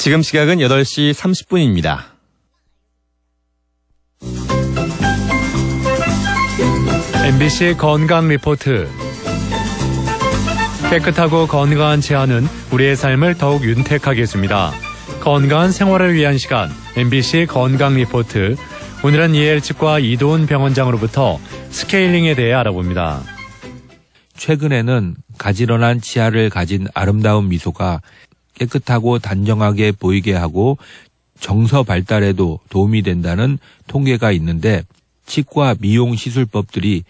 지금 시각은 8시 30분입니다. MBC 건강 리포트. 깨끗하고 건강한 치아는 우리의 삶을 더욱 윤택하게 해줍니다. 건강한 생활을 위한 시간, MBC 건강 리포트. 오늘은 이엘치과 이도훈 병원장으로부터 스케일링에 대해 알아봅니다. 최근에는 가지런한 치아를 가진 아름다운 미소가 깨끗하고 단정하게 보이게 하고 정서 발달에도 도움이 된다는 통계가 있는데 치과 미용 시술법들이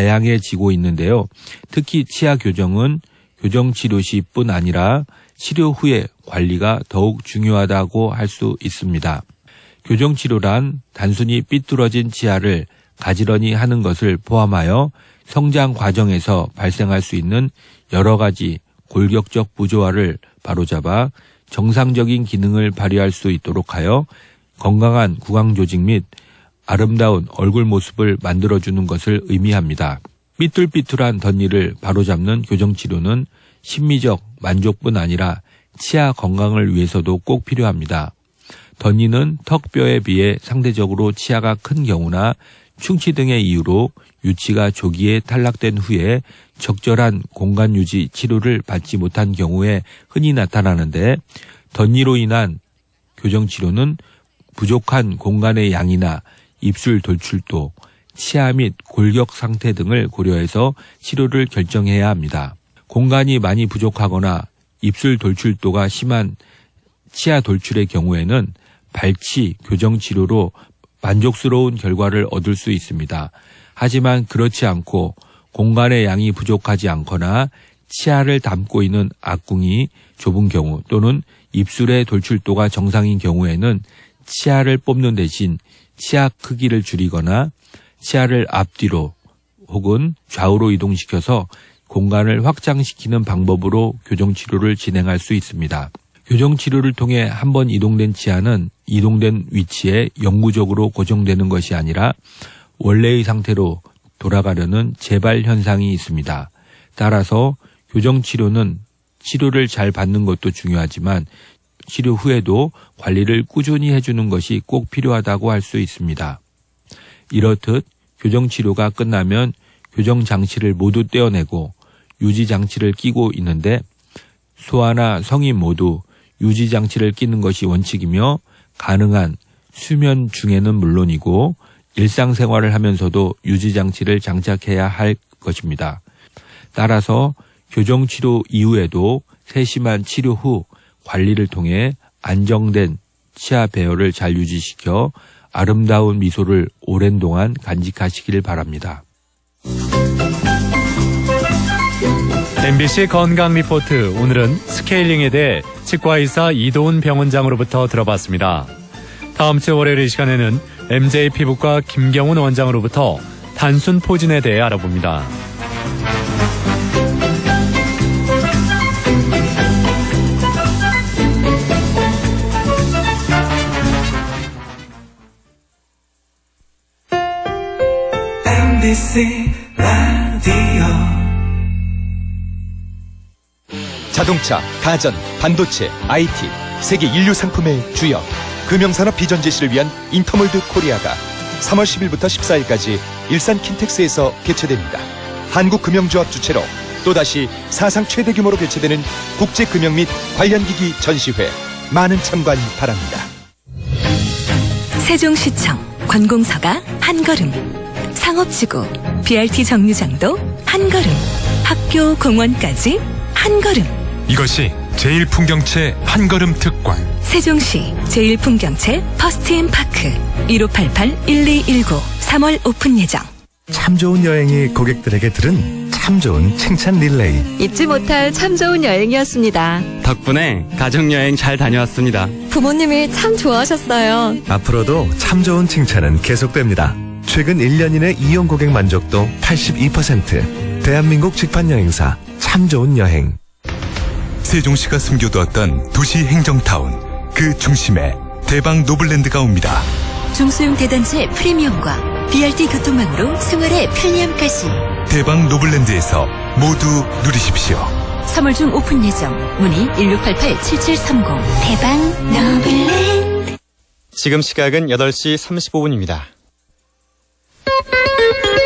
다양해지고 있는데요. 특히 치아 교정은 교정 치료 시뿐 아니라 치료 후의 관리가 더욱 중요하다고 할 수 있습니다. 교정 치료란 단순히 삐뚤어진 치아를 가지런히 하는 것을 포함하여 성장 과정에서 발생할 수 있는 여러 가지 골격적 부조화를 바로잡아 정상적인 기능을 발휘할 수 있도록 하여 건강한 구강 조직 및 아름다운 얼굴 모습을 만들어주는 것을 의미합니다. 삐뚤삐뚤한 덧니를 바로잡는 교정치료는 심미적 만족뿐 아니라 치아 건강을 위해서도 꼭 필요합니다. 덧니는 턱뼈에 비해 상대적으로 치아가 큰 경우나 충치 등의 이유로 유치가 조기에 탈락된 후에 적절한 공간 유지 치료를 받지 못한 경우에 흔히 나타나는데 덧니로 인한 교정치료는 부족한 공간의 양이나 입술 돌출도, 치아 및 골격 상태 등을 고려해서 치료를 결정해야 합니다. 공간이 많이 부족하거나 입술 돌출도가 심한 치아 돌출의 경우에는 발치 교정 치료로 만족스러운 결과를 얻을 수 있습니다. 하지만 그렇지 않고 공간의 양이 부족하지 않거나 치아를 담고 있는 앞궁이 좁은 경우 또는 입술의 돌출도가 정상인 경우에는 치아를 뽑는 대신 치아 크기를 줄이거나 치아를 앞뒤로 혹은 좌우로 이동시켜서 공간을 확장시키는 방법으로 교정치료를 진행할 수 있습니다. 교정치료를 통해 한번 이동된 치아는 이동된 위치에 영구적으로 고정되는 것이 아니라 원래의 상태로 돌아가려는 재발 현상이 있습니다. 따라서 교정치료는 치료를 잘 받는 것도 중요하지만 치료 후에도 관리를 꾸준히 해주는 것이 꼭 필요하다고 할 수 있습니다. 이렇듯 교정치료가 끝나면 교정장치를 모두 떼어내고 유지장치를 끼고 있는데 소아나 성인 모두 유지장치를 끼는 것이 원칙이며 가능한 수면 중에는 물론이고 일상생활을 하면서도 유지장치를 장착해야 할 것입니다. 따라서 교정치료 이후에도 세심한 치료 후 관리를 통해 안정된 치아 배열을 잘 유지시켜 아름다운 미소를 오랜 동안 간직하시길 바랍니다. MBC 건강 리포트, 오늘은 스케일링에 대해 치과의사 이도훈 병원장으로부터 들어봤습니다. 다음 주 월요일 이 시간에는 MJ 피부과 김경훈 원장으로부터 단순 포진에 대해 알아봅니다. MBC 라디오. 자동차, 가전, 반도체, IT, 세계 인류 상품의 주역, 금형산업 비전 제시를 위한 인터몰드 코리아가 3월 10일부터 14일까지 일산 킨텍스에서 개최됩니다. 한국금형조합 주최로 또다시 사상 최대 규모로 개최되는 국제금형 및 관련기기 전시회, 많은 참관 바랍니다. 세종시청, 관공서가 한걸음, 상업지구, BRT 정류장도 한걸음, 학교, 공원까지 한걸음. 이것이 제1풍경채 한걸음 특권. 세종시 제1풍경채 퍼스트앤파크 1588-1219 3월 오픈 예정. 참 좋은 여행이 고객들에게 들은 참 좋은 칭찬 릴레이. 잊지 못할 참 좋은 여행이었습니다. 덕분에 가족여행 잘 다녀왔습니다. 부모님이 참 좋아하셨어요. 앞으로도 참 좋은 칭찬은 계속됩니다. 최근 1년 이내 이용 고객 만족도 82%. 대한민국 직판여행사 참 좋은 여행. 세종시가 숨겨두었던 도시 행정타운, 그 중심에 대박 노블랜드가 옵니다. 중소형 대단지 프리미엄과 BRT 교통망으로 생활의 편리함까지. 대박 노블랜드에서 모두 누리십시오. 3월 중 오픈 예정. 문의 1688-7730. 대박 노블랜드. 지금 시각은 8시 35분입니다.